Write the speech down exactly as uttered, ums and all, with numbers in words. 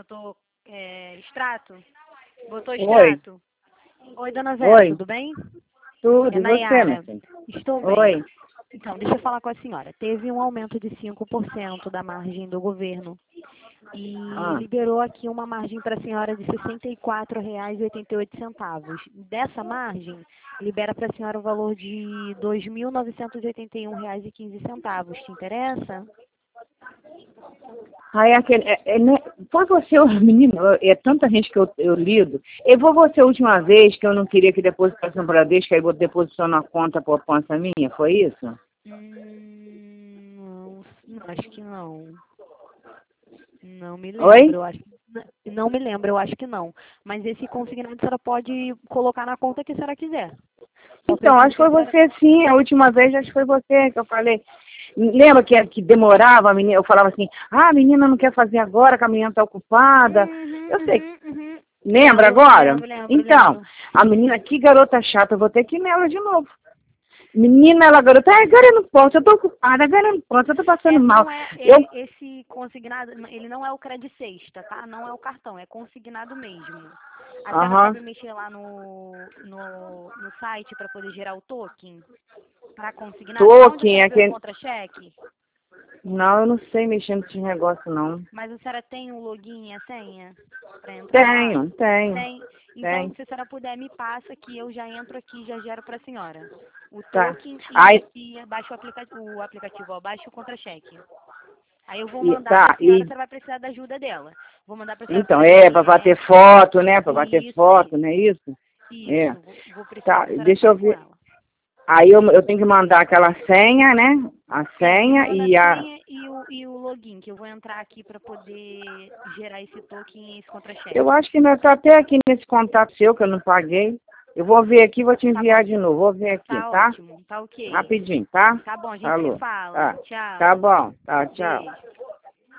botou é, extrato? Botou Oi. extrato? Oi, dona Vera, Oi. tudo bem? Tudo, É e você, Nayara. minha filha? Estou bem. Oi. Então, deixa eu falar com a senhora. Teve um aumento de cinco por cento da margem do governo e Ah. liberou aqui uma margem para a senhora de sessenta e quatro reais e oitenta e oito centavos. Dessa margem, libera para a senhora o valor de dois mil novecentos e oitenta e um reais e quinze centavos. Te interessa? Aí aquele, é, é, né? Foi você, o menino, é tanta gente que eu, eu lido. E foi você a última vez que eu não queria que depositasse no Bradesco, aí eu depositou na conta poupança minha, foi isso? Hum, não, não, acho que não. Não me Oi? lembro, eu acho. Não me lembro, eu acho que não. Mas esse consignado a senhora pode colocar na conta que a senhora quiser. Só Então, acho que foi senhora... você sim, a última vez acho que foi você que eu falei. Lembra que, que demorava, a menina, eu falava assim, ah, a menina não quer fazer agora, que a menina está ocupada. Uhum, Eu sei. uhum, uhum. Lembra Lembro, agora? lembro, lembro, Então, lembro. a menina, que garota chata, eu vou ter que ir nela de novo. Menina, ela garota, ah, agora eu não posso, eu tô ocupada, agora eu não posso, eu tô passando É, mal. não é, Eu, é, esse consignado, ele não é o Credicesta, tá? Não é o cartão, é consignado mesmo. A senhora aham, sabe mexer lá no, no, no site para poder gerar o token para consignado? Lá onde a token, senhora vê o aquele... contra-cheque? Não, eu não sei mexer nesse negócio, não. Mas a senhora tem o login e a senha para entrar lá? Tenho, tenho, Tem. Então, tenho. se a senhora puder, me passa que eu já entro aqui e já gero para a senhora. O Tá. token Aí, e, e baixo o, aplica o aplicativo, ó, baixo o contra-cheque. Aí eu vou e, mandar para tá, a senhora, a e... senhora vai precisar da ajuda dela. Vou mandar para a senhora Então, pela é, pra bater internet. foto, né, pra bater Isso, foto, não isso. é isso? É. Isso. Vou, vou precisar Tá, que a senhora deixa eu fale com ver. ela. Aí eu, eu tenho que mandar aquela senha, né? A É, me senha manda a e a... senha e o, e o login, que eu vou entrar aqui para poder gerar esse token e esse Eu contra-cheque. acho que ainda tá até aqui nesse contato seu que eu não paguei. Eu vou ver aqui e vou te Tá bom. enviar de novo. Vou ver aqui, Tá tá? ótimo. Tá ok. Rapidinho, tá? Tá bom, a gente se Falou. fala. Tá. Tá Tchau. bom. Tá, tchau. Beijo.